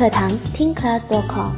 课堂听 class.com。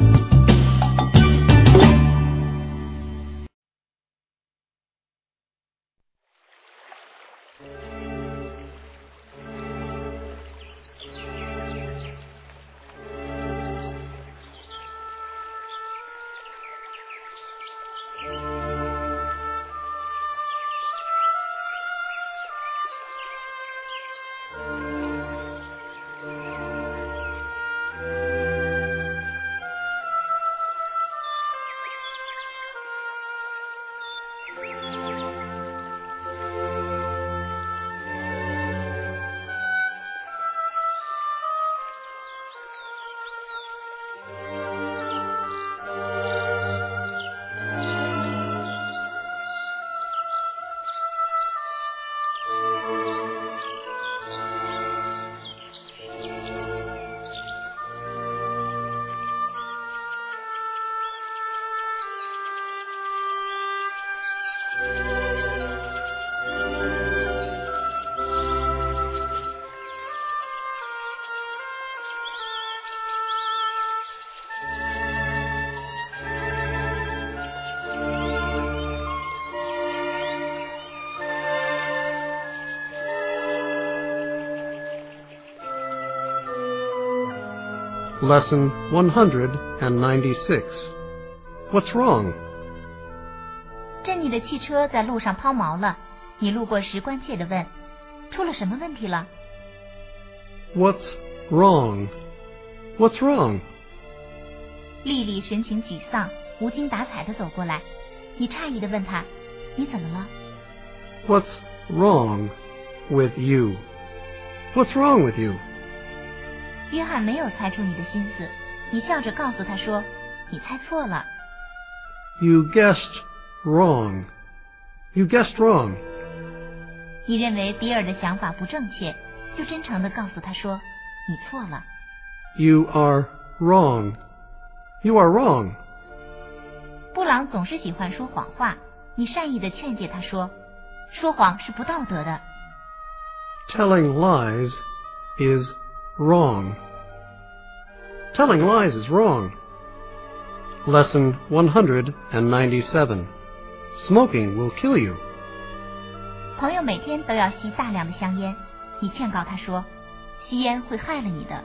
Lesson 196. What's wrong? 珍妮的汽车在路上抛锚了，你路过时关切地问，出了什么问题了？ What's wrong? What's wrong? 丽丽神情沮丧，无精打采地走过来，你诧异地问她，你怎么了？ What's wrong with you? What's wrong with you? 约翰没有猜出你的心思，你笑着告诉他说，你猜错了。 You guessed wrong. You guessed wrong. 你认为比尔的想法不正确，就真诚地告诉他说，你错了。 You are wrong. You are wrong. 布朗总是喜欢说谎话，你善意地劝诫他说，说谎是不道德的。 Telling lies is wrong. Telling lies is wrong. Lesson 197. Smoking will kill you. 朋友每天都要吸大量的香烟，你劝告他说，吸烟会害了你的。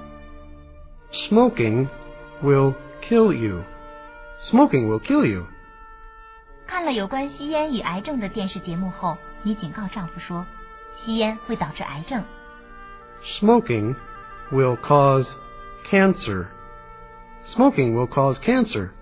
Smoking will kill you. Smoking will kill you. 看了有关吸烟与癌症的电视节目后，你警告丈夫说，吸烟会导致癌症。 Smoking will cause cancer. Smoking will cause cancer.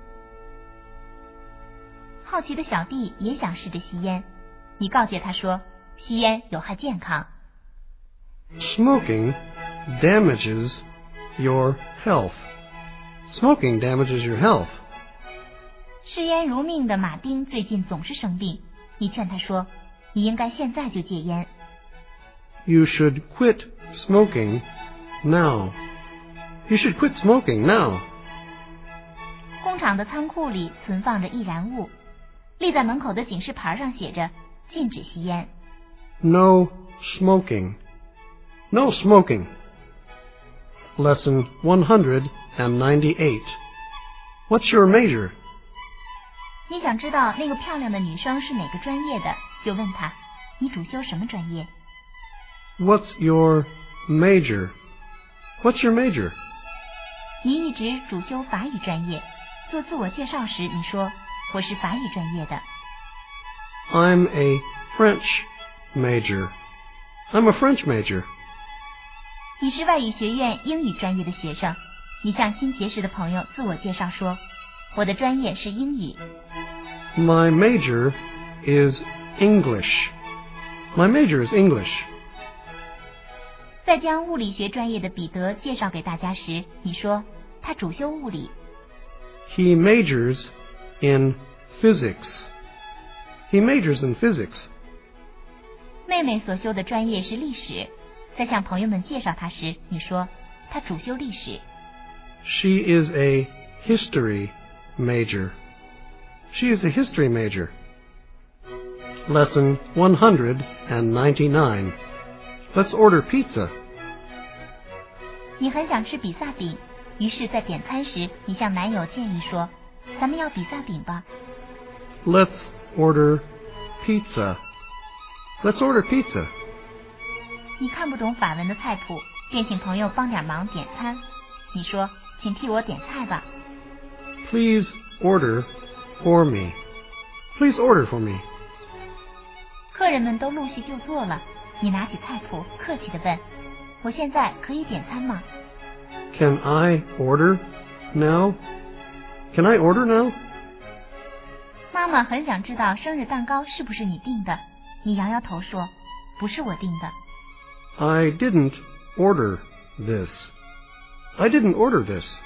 好奇的小弟也想试着吸烟，你告诫他说，吸烟有害健康。 Smoking damages your health. Smoking damages your health. 嗜烟如命的马丁最近总是生病，你劝他说，你应该现在就戒烟。 You should quit smoking now. You should quit smoking now. 工厂的仓库里存放着易燃物，立在门口的警示牌上写着，禁止吸烟。 No smoking. No smoking. Lesson 198. What's your major? 你想知道那个漂亮的女生是哪个专业的，就问她，你主修什么专业？ What's your major? What's your major? 你一直主修法语专业，做自我介绍时你说，我是法语专业的。 I'm a French major. I'm a French major. 你是外语学院英语专业的学生，你向新结识的朋友自我介绍说，我的专业是英语。 My major is English. My major is English. 在将物理学专业的彼得介绍给大家时，你说，他主修物理。 He majors in physics. He majors in physics. 妹妹所修的专业是历史，在向朋友们介绍她时，你说，她主修历史。 She is a history major. She is a history major. Lesson 199. Let's order pizza. 你很想吃比萨饼， 于是在点餐时，你向男友建议说，咱们要比萨饼吧。 Let's order pizza. Let's order pizza. 你看不懂法文的菜谱，便请朋友帮点忙点餐。你说，请替我点菜吧。 Please order for me. Please order for me. 客人们都陆续就座了，你拿起菜谱，客气地问，我现在可以点餐吗？ Can I order now? Can I order now? 妈妈很想知道生日蛋糕是不是你订的，你摇摇头说，不是我订的。 I didn't order this. I didn't order this.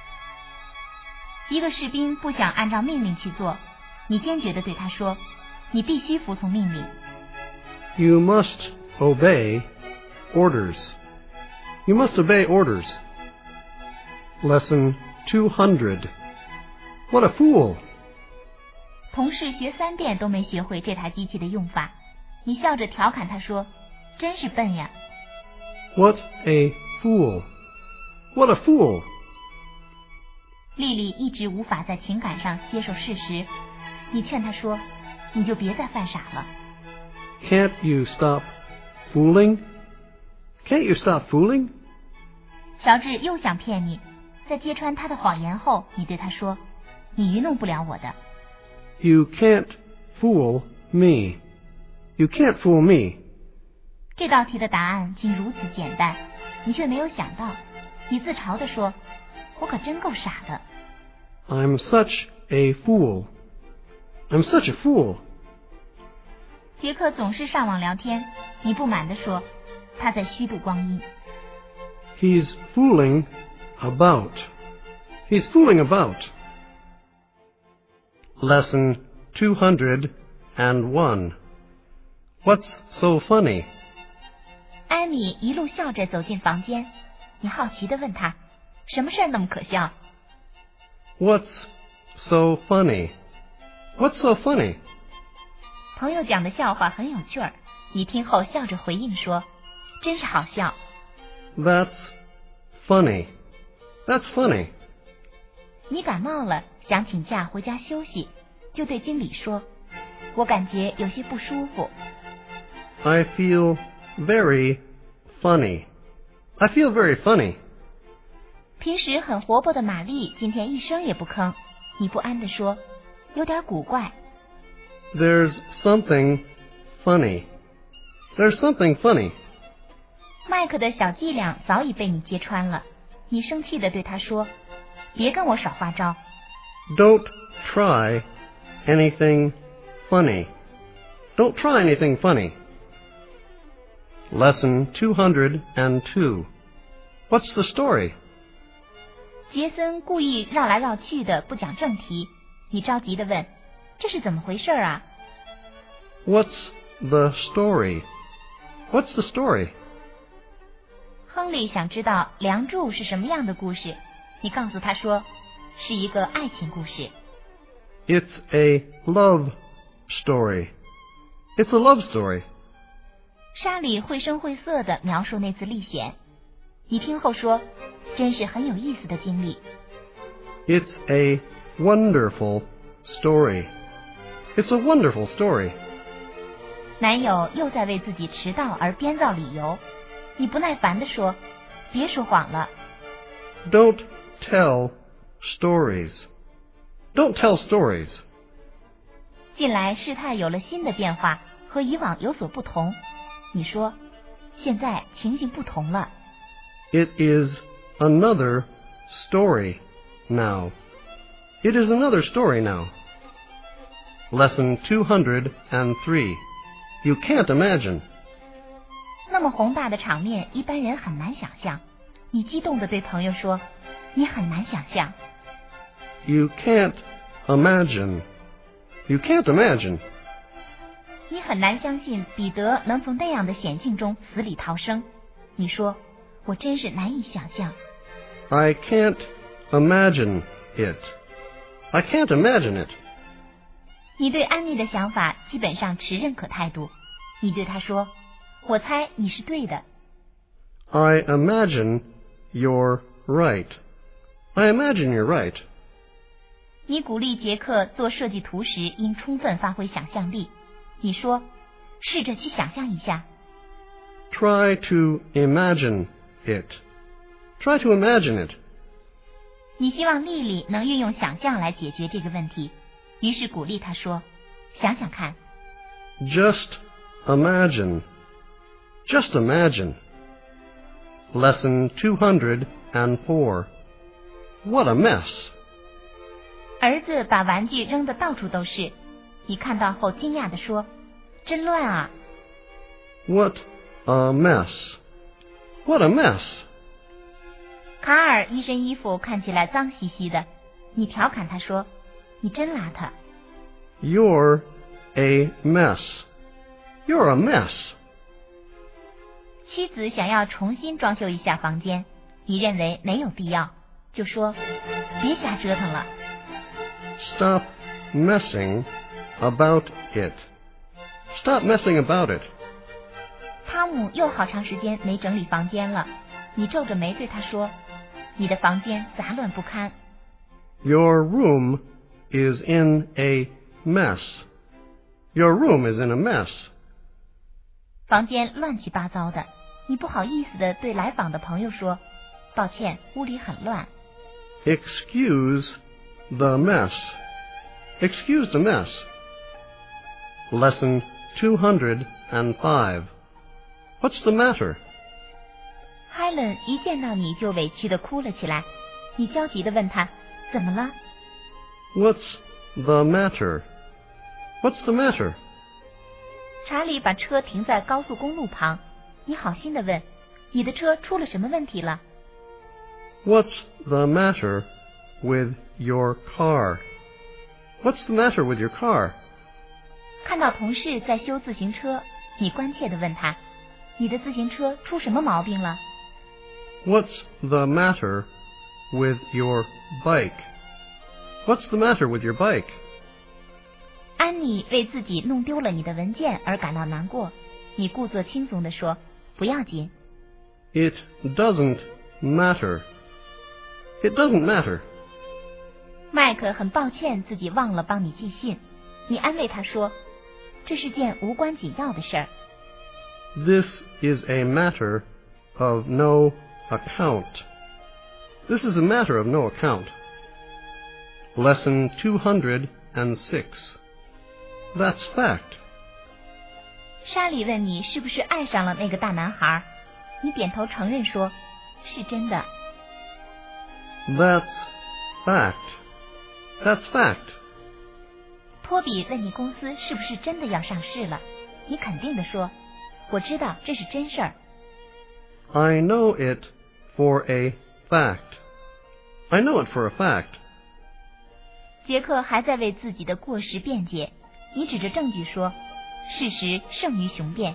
一个士兵不想按照命令去做，你坚决地对他说，你必须服从命令。 You must obey orders. You must obey orders. Lesson 200. What a fool! 同事学3遍都没学会这台机器的用法，你笑着调侃他说，真是笨呀。 What a fool! What a fool! 丽丽一直无法在情感上接受事实，你劝她说，你就别再犯傻了。 Can't you stop fooling? Can't you stop fooling? 乔治又想骗你，在揭穿他的谎言后，你对他说，你愚弄不了我的。 You can't fool me. You can't fool me. 这道题的答案竟如此简单，你却没有想到。你自嘲地说，我可真够傻的。 I'm such a fool. I'm such a fool. 杰克总是上网聊天，你不满地说，他在虚度光阴。 He's fooling about. He's fooling about. Lesson 201. What's so funny? 艾米一路笑着走进房间，你好奇地问他，什么事儿那么可笑？ What's so funny? What's so funny? 朋友讲的笑话很有趣儿，你听后笑着回应说，真是好笑。 That's funny. That's funny. 你感冒了，想请假回家休息，就对经理说，我感觉有些不舒服。 I feel very funny. I feel very funny. 平时很活泼的玛丽今天一声也不吭，你不安地说，有点古怪。 There's something funny. There's something funny. 麦克的小伎俩早已被你揭穿了，你生气地对他说，别跟我耍花招。 Don't try anything funny. Don't try anything funny. Lesson 202. What's the story? 杰森故意绕来绕去的不讲正题，你着急地问，这是怎么回事啊？ What's the story? What's the story? 亨利想知道梁祝是什么样的故事，你告诉他说，是一个爱情故事。 It's a love story. It's a love story. 莎莉绘声绘色地描述那次历险，你听后说，真是很有意思的经历。 It's a wonderful story. It's a wonderful story. 男友又在为自己迟到而编造理由，你不耐烦地说，别说谎了。 Don't tell stories. Don't tell stories. 近来事态有了新的变化，和以往有所不同。你说，现在情形不同了。 It is another story now. It is another story now. Lesson 203. You can't imagine. 那么宏大的场面，一般人很难想象。你激动地对朋友说，你很难想象。 You can't imagine. You can't imagine. 你很难相信彼得能从那样的险境中死里逃生。你说，我真是难以想象。 I can't imagine it. I can't imagine it. 你对安妮的想法基本上持认可态度。你对她说，我猜你是对的。 I imagine you're right. I imagine you're right. 你鼓励杰克做设计图时应充分发挥想象力。你说，试着去想象一下。 Try to imagine it. Try to imagine it. 你希望丽丽能运用想象来解决这个问题，于是鼓励她说，想想看。 Just imagine. Just imagine. Lesson 204. What a mess. 儿子把玩具扔得到处都是，你看到后惊讶地说，真乱啊。 What a mess. What a mess. 卡尔一身衣服看起来脏兮兮的，你调侃他说，你真邋遢。 You're a mess. You're a mess. 妻子想要重新装修一下房间，你认为没有必要，就说别瞎折腾了。 Stop messing about it. Stop messing about it. 汤姆又好长时间没整理房间了，你皱着眉对他说，你的房间杂乱不堪。 Your room is in a mess. Your room is in a mess. 房间乱七八糟的，你不好意思地对来访的朋友说，抱歉，屋里很乱。 Excuse the mess. Excuse the mess. Lesson 205. What's the matter? Helen 一见到你就委屈地哭了起来，你焦急地问她，怎么了？ What's the matter? What's the matter? 查理把车停在高速公路旁，你好心地问，你的车出了什么问题了？ What's the matter with your car? What's the matter with your car? 看到同事在修自行车，你关切地问他，你的自行车出什么毛病了？ What's the matter with your bike? What's the matter with your bike? 安妮为自己弄丢了你的文件而感到难过，你故作轻松地说，不要紧。 It doesn't matter. It doesn't matter. 麦克很抱歉自己忘了帮你寄信，你安慰他说，这是件无关紧要的事儿。 This is a matter of no account. This is a matter of no account. Lesson 206. That's fact. 莎莉问你是不是爱上了那个大男孩，你点头承认说，是真的。 That's fact. That's fact. 托比问你公司是不是真的要上市了，你肯定地说，我知道这是真事儿。 I know it for a fact. I know it for a fact. 杰克还在为自己的过失辩解，你指着证据说，事实胜于雄辩。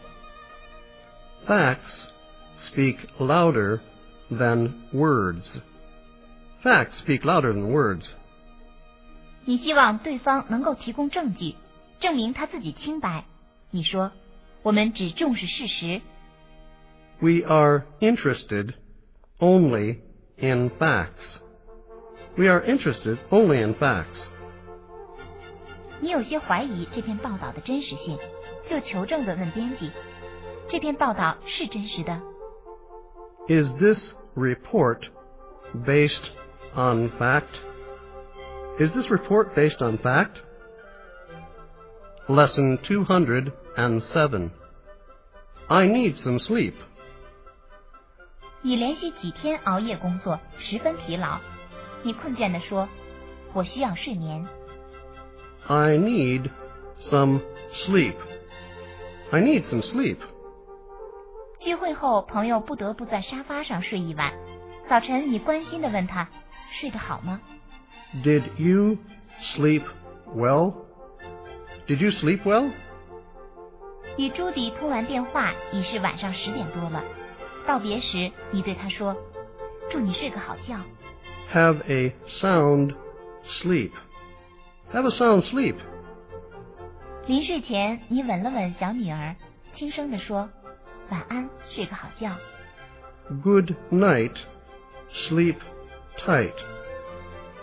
Facts speak louder than words. Facts speak louder than words. 你希望对方能够提供证据，证明他自己清白。你说，我们只重视事实。 We are interested only in facts. We are interested only in facts. 你有些怀疑这篇报道的真实性，就求证地问编辑，这篇报道是真实的？ Is this report based on fact? Is this report based on fact? Lesson 207. I need some sleep. 你连续几天熬夜工作，十分疲劳。你困倦地说，我需要睡眠。 I need some sleep. I need some sleep. 聚会后，朋友不得不在沙发上睡一晚。早晨，你关心地问他，睡得好吗？ Did you sleep well? Did you sleep well? 与朱迪通完电话，已是晚上10点多了。道别时，你对他说，祝你睡个好觉。 Have a sound sleep. Have a sound sleep. 临睡前，你吻了吻小女儿，轻声地说，晚安，睡个好觉。 Good night. Sleep tight.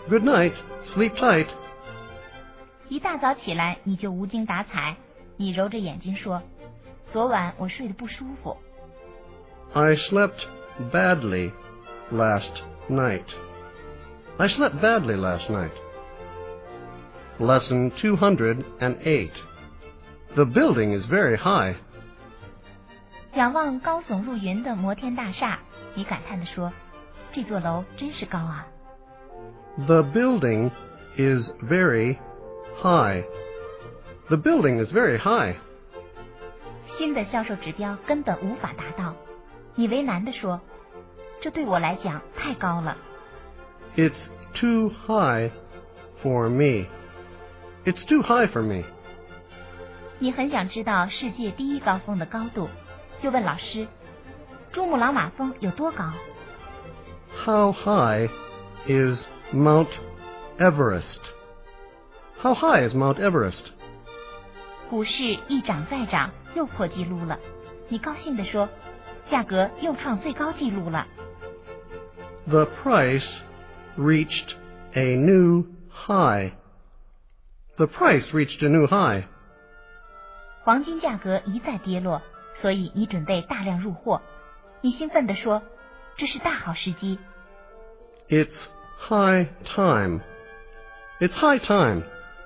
Good night. Sleep tight. 一大早起来你就无精打采，你揉着眼睛说，昨晚我睡得不舒服。 I slept badly last night. I slept badly last night. Lesson 208. The building is very high. 仰望高耸入云的摩天大厦，你感叹地说，这座楼真是高啊。 The building is very high. The building is very high. 新的销售指标根本无法达到，你为难地说，这对我来讲太高了。 It's too high for me. It's too high for me. 你很想知道世界第一高峰的高度，就问老师，珠穆朗玛峰有多高？ How high is Mount Everest? How high is Mount Everest? 股市一涨再涨，又破纪录了。你高兴地说，价格又创最高纪录了。 The price reached a new high. The price reached a new high. 黄金价格一再跌落，所以你准备大量入货。你兴奋地说，这是大好时机。 It's high time. It's high time.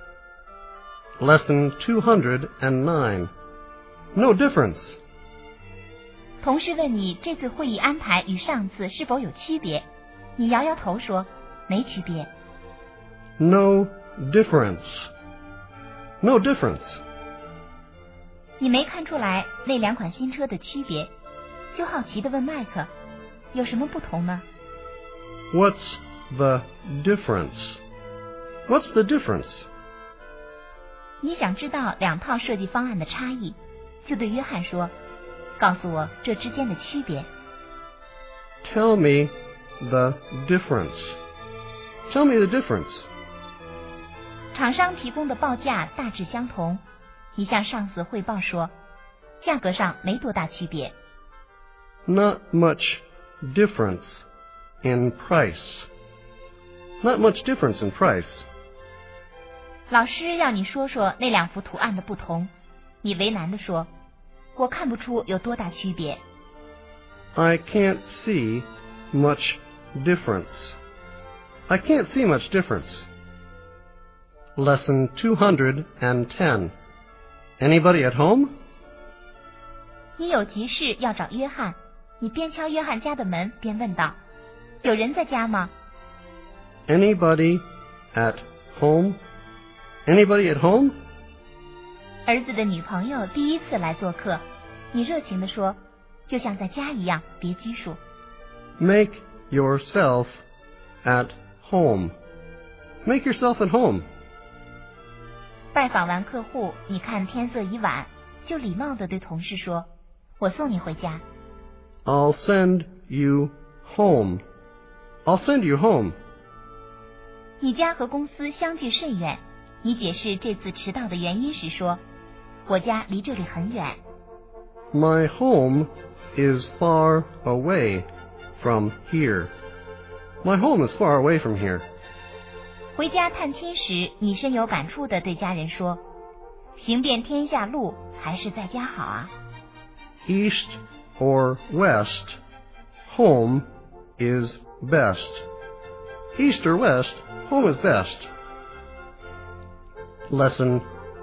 Lesson 209. No difference. 同事问你这次会议安排与上次是否有区别，你摇摇头说，没区别。 No difference. No difference. 你没看出来那两款新车的区别，就好奇地问麦克，有什么不同呢？ What's the difference? What's the difference? 你想知道两套设计方案的差异，就对约翰说，告诉我这之间的区别。 Tell me the difference. Tell me the difference. 厂商提供的报价大致相同，你向上司汇报说，价格上没多大区别。 Not much difference in price. Not much difference in price. 老师要你说说那两幅图案的不同，你为难地说，我看不出有多大区别。 I can't see much difference. I can't see much difference. Lesson 210. Anybody at home? 你有急事要找约翰，你边敲约翰家的门边问道，有人在家吗？ Anybody at home? Anybody at home? 儿子的女朋友第一次来做客，你热情地说，就像在家一样，别拘束。 Make yourself at home. Make yourself at home. 拜访完客户，你看天色已晚，就礼貌地对同事说，我送你回家。 I'll send you home. I'll send you home. 你家和公司相距甚远，你解释这次迟到的原因时说，我家离这里很远。 My home is far away from here. My home is far away from here. 回家探亲时，你深有感触地对家人说，行遍天下路，还是在家好啊。 East or west, home is best. East or west, home is best. Lesson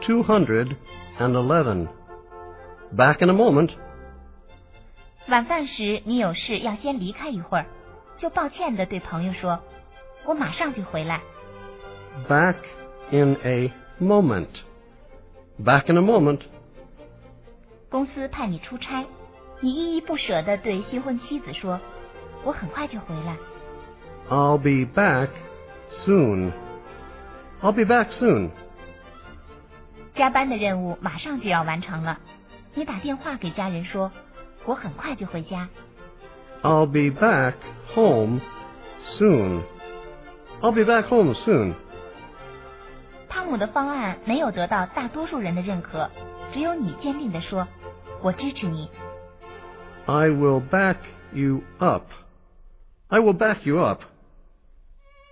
211. Back in a moment. 晚饭时，你有事要先离开一会儿，就抱歉地对朋友说，我马上就回来。 Back in a moment. Back in a moment. 公司派你出差，你依依不舍地对新婚妻子说，我很快就回来。 I'll be back soon. I'll be back soon. 加班的任务马上就要完成了，你打电话给家人说，我很快就回家。 I'll be back home soon. I'll be back home soon. 汤姆的方案没有得到大多数人的认可，只有你坚定地说，我支持你。 I will back you up. I will back you up.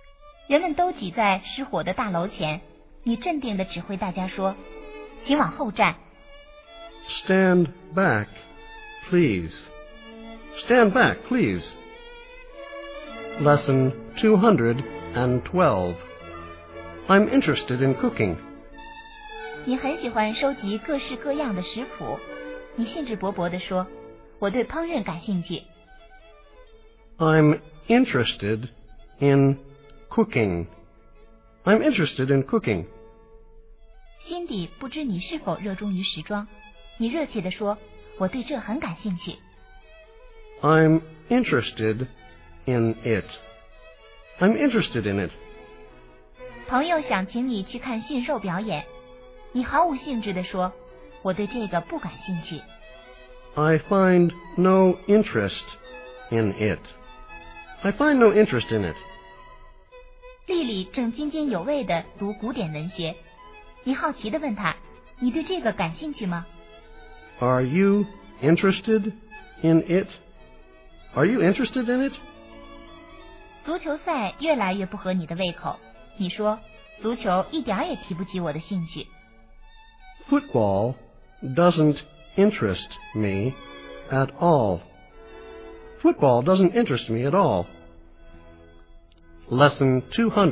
人们都挤在失火的大楼前，你镇定地指挥大家说：请往后站。 Stand back, please. Stand back, please. Lesson 212. I'm interested in cooking. 你很喜欢收集各式各样的食谱，你兴致勃勃地说：我对烹饪感兴趣。 I'm interested in cooking. I'm interested in cooking. 心底不知你是否热衷于时装，你热切地说：我对这很感兴趣。 I'm interested in it. I'm interested in it. 朋友想请你去看驯兽表演，你毫无兴致地说：我对这个不感兴趣。 I find no interest in it. I find no interest in it. 丽丽正津津有味地读古典文学，你好奇地问她：你对这个感兴趣吗？ Are you interested in it? Are you interested in it? 足球赛越来越不合你的胃口，你说：足球一点也提不起我的兴趣。 Football doesn't interest me at all. Football doesn't interest me at all. Lesson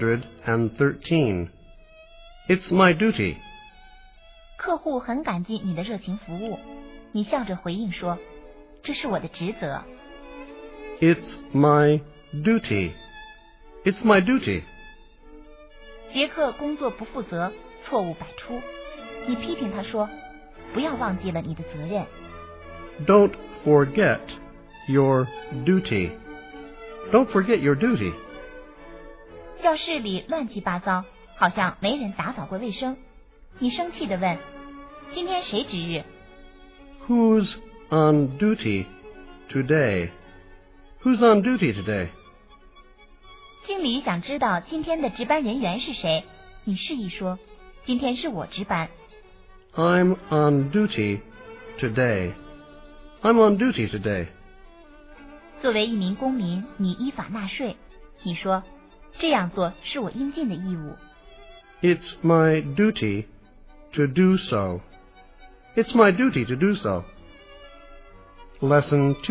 213. It's my duty. 客户很感激你的热情服务，你笑着回应说：这是我的职责。 It's my duty. It's my duty. 杰克工作不负责，错误百出，你批评他说：不要忘记了你的责任。 Don't forget your duty. Don't forget your duty. 教室里乱七八糟，好像没人打扫过卫生。你生气地问：今天谁值日？ Who's on duty today? Who's on duty today? 经理想知道今天的值班人员是谁，你示意说：今天是我值班。 I'm on duty today. I'm on duty today. 作为一名公民，你依法纳税，你说：这样做是我应尽的义务。 It's my duty to do so. It's my duty to do so. Lesson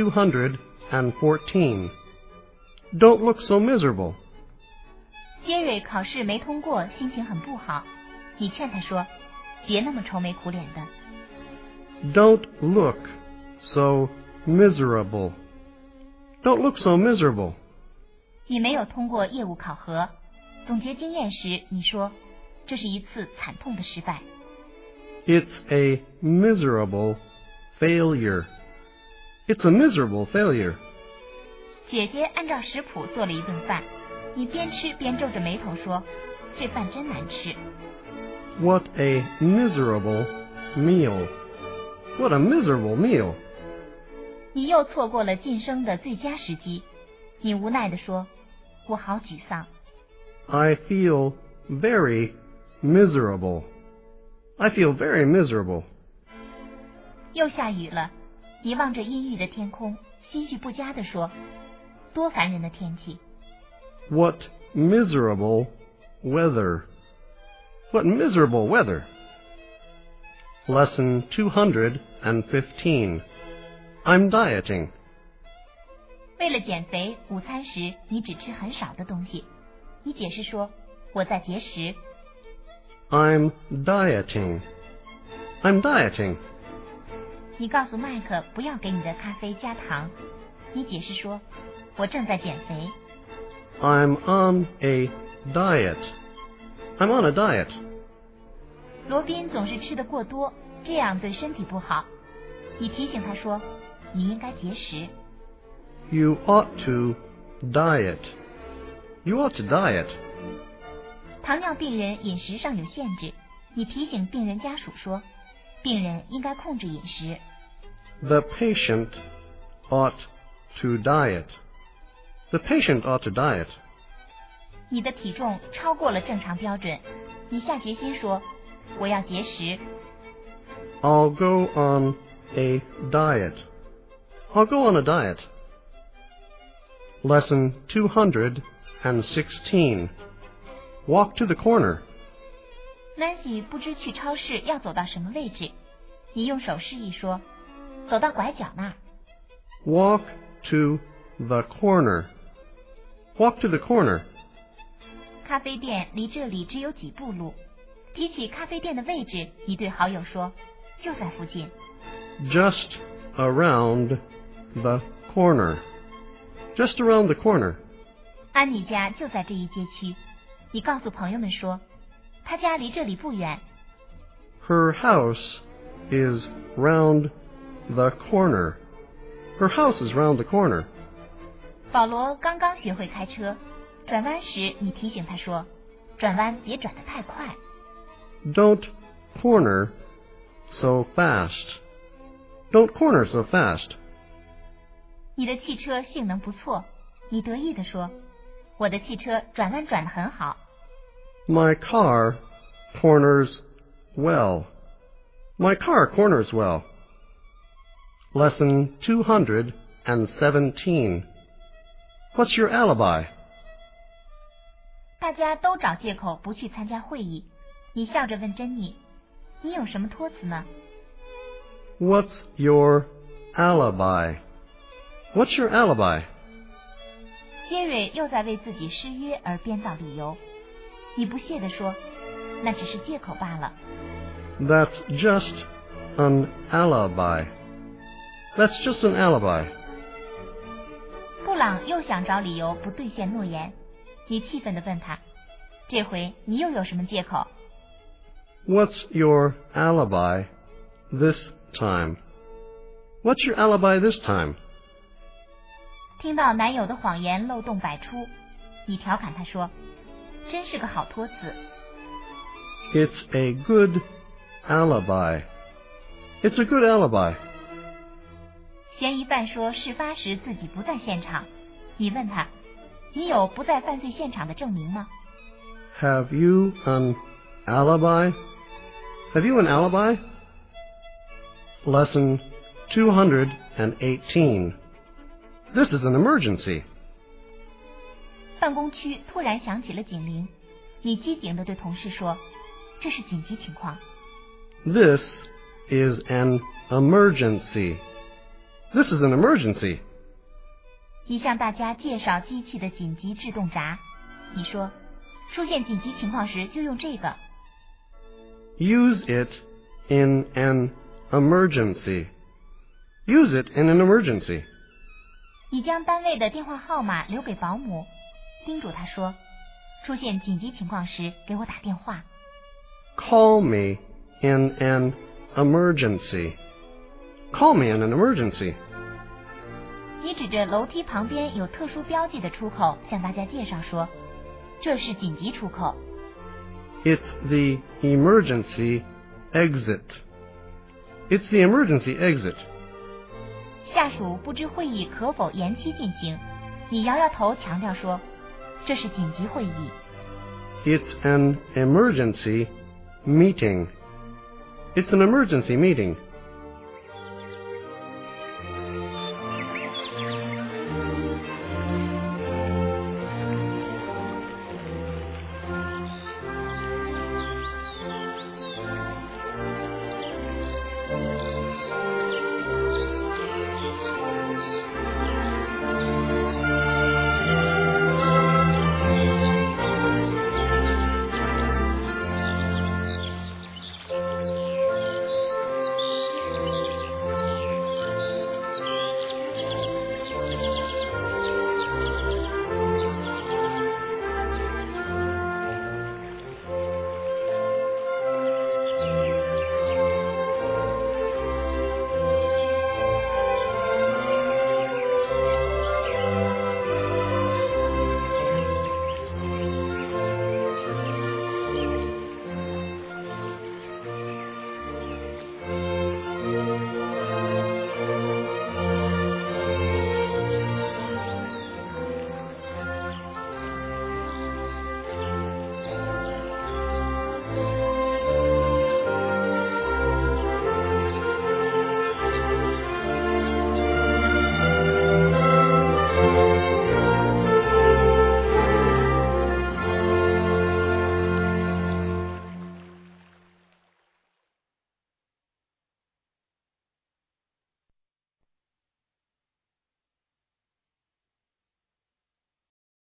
214. Don't look so miserable. 杰瑞考试没通过，心情很不好，你劝他说：别那么愁眉苦脸的。 Don't look so miserable. Don't look so miserable. 你没有通过业务考核，总结经验时，你说：这是一次惨痛的失败。 It's a miserable failure. It's a miserable failure. 姐姐按照食谱做了一顿饭，你边吃边皱着眉头说：这饭真难吃。 What a miserable meal. What a miserable meal. 你又错过了晋升的最佳时机，你无奈地说：我好沮丧。 I feel very miserable. I feel very miserable. 又下雨了，你望着阴郁的天空，心绪不佳地说：多烦人的天气。 What miserable weather. What miserable weather. Lesson 215. I'm dieting. 为了减肥，午餐时你只吃很少的东西，你解释说：我在节食。 I'm dieting. I'm dieting. 你告诉麦克不要给你的咖啡加糖，你解释说：我正在减肥。 I'm on a diet. I'm on a diet. 罗宾总是吃得过多，这样对身体不好。你提醒他说：你应该节食。 You ought to diet. You ought to diet. 糖尿病人饮食上有限制，你提醒病人家属说：病人应该控制饮食。 The patient ought to diet. The patient ought to diet. 你的体重超过了正常标准，你下决心说：我要节食。 I'll go on a diet. I'll go on a diet. Lesson 216. walk to the corner. Nancy 不知去超市要走到什么位置，你用手示意说，走到拐角那儿。 Walk to the corner. Walk to the corner. 咖啡店离这里只有几步路。提起咖啡店的位置，你对好友说，就在附近。 Just around the corner. Just around the corner. 安妮家就在这一街区。你告诉朋友们说，她家离这里不远。 Her house is round the corner. Her house is round the corner. 保罗刚刚学会开车，转弯时你提醒他说，转弯别转得太快。 Don't corner so fast. Don't corner so fast. 你的汽车性能不错，你得意地说，我的汽车转弯转得很好。 My car corners well. My car corners well. Lesson 217. What's your alibi? 大家都找借口不去参加会议，你笑着问珍妮，你有什么托词呢？ What's your alibi? What's your alibi? 杰瑞又在为自己失约而编造理由，你不屑地说，那只是借口罢了。 That's just an alibi. That's just an alibi. 布朗又想找理由不兑现诺言，你气愤地问他，这回你又有什么借口？ What's your alibi this time? What's your alibi this time? 听到男友的谎言漏洞百出，你调侃他说，真是个好托词。 It's a good alibi. It's a good alibi. 嫌疑犯说事发时自己不在现场，你问他，你有不在犯罪现场的证明吗？ Have you an alibi? Have you an alibi? Lesson 218. This is an emergency. 办公区突然响起了警铃，你机警地对同事说，这是紧急情况。 This is an emergency. This is an emergency. 你向大家介绍机器的紧急制动闸，你说，出现紧急情况时就用这个。 Use it in an emergency. Use it in an emergency. 你将单位的电话号码留给保姆，叮嘱他说，出现紧急情况时给我打电话。 Call me in an emergency. Call me in an emergency. 你指着楼梯旁边有特殊标记的出口向大家介绍说，这是紧急出口。 It's the emergency exit. It's the emergency exit. 下属不知会议可否延期进行，你摇摇头强调说，这是紧急会议。 It's an emergency meeting. It's an emergency meeting.